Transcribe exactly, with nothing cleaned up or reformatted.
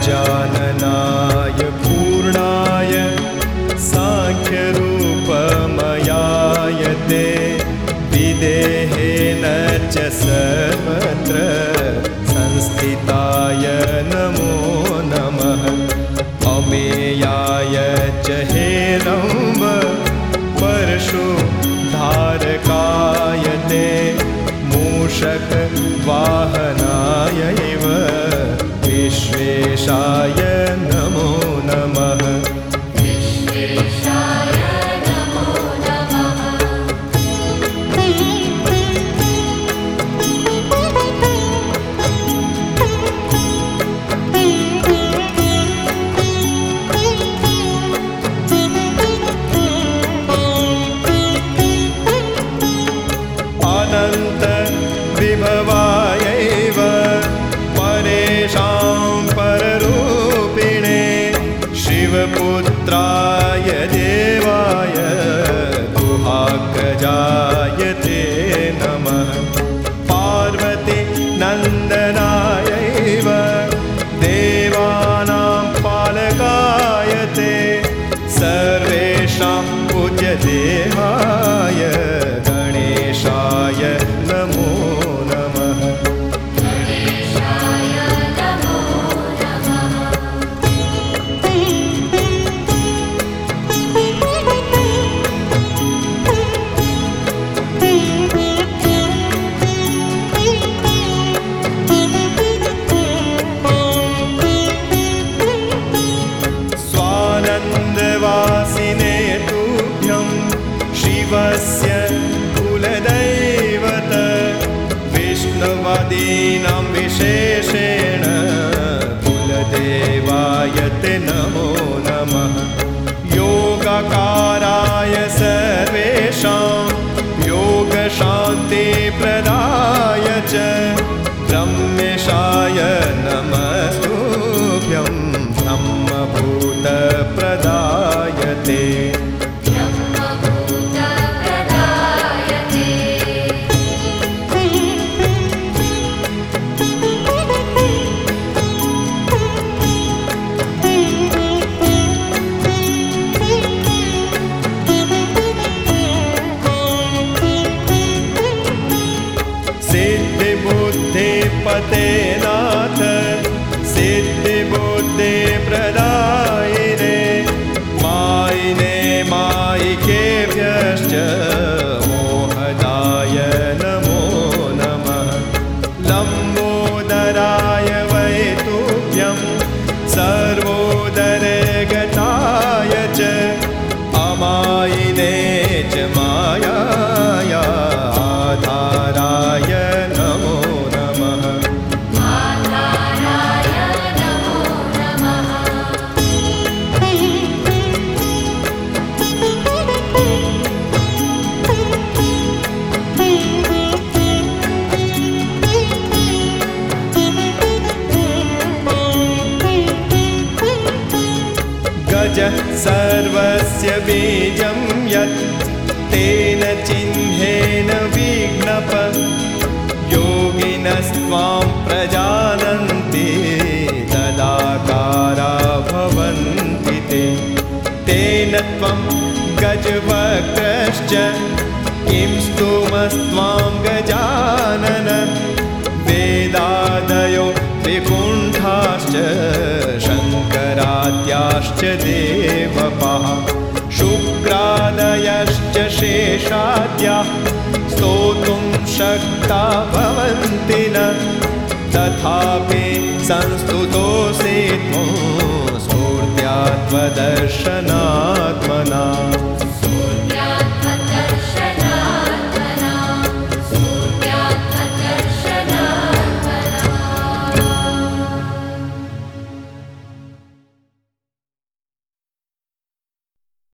गजाननाय पूर्णाय साङ्ख्यरूपमयाय ते विदेहेन च सर्वत्र संस्थिताय नमो नमः। अमेयाय च हेरम्ब परशुधारकाय ते मूषक वाहनायैव विश्वेशाय नमो नमः। विश्वेशाय नमो नमः। अनन्त विभवायैव परेषां पररूपिणे शिवपुत्राय देवाय गुहाग्रजाय ते नमः। पार्वती नन्दनायैव देवानां पालकाय ते सर्वेषां पूज्यदेवाय गणेशाय नमो नमः। गणेशाय नमो नमः। स्वानन्दवासिने तुभ्यं शिवस्य कुलदैवत विष्णुवादीनां विशेषेण कुलदेवाय ते नमो नमः। योगाकाराय सर्वेषां योगशान्तिप्रदाय च ब्रह्मेशाय नमस्तुभ्यं ब्रह्मभूतप्रदाय ते। ब्रह्मभूतप्रदाय ते। सिद्धिबुद्धिपते नाथ सिद्धिबुद्धि प्रदायिने मायिने मायिकेभ्यश्च मोहदाय नमो नमः। लम्बोदराय वै तुभ्यं सर्वोदरगताय च अमायिने च मायाय आधाराय नमो नमः। आधाराय नमो नमः। गज सर्वस्य बीजं यत् तेन चिह्नेन विघ्नप योगिनस्त्वां प्रजानन्ति तदाकारा भवन्ति ते। तेन त्वं गजवक्त्रश्च किं स्तुमस्त्वां गजानन वेदादयो त्रिकुण्ठाश्च शङ्कराद्याश्च देवपाः शुक्रादयश्च शेषाद्याः स्तोतुं शक्ता भवन्ति न तथापि संस्तुतोऽसि त्वं स्फूर्त्या त्वदर्शनात्मना।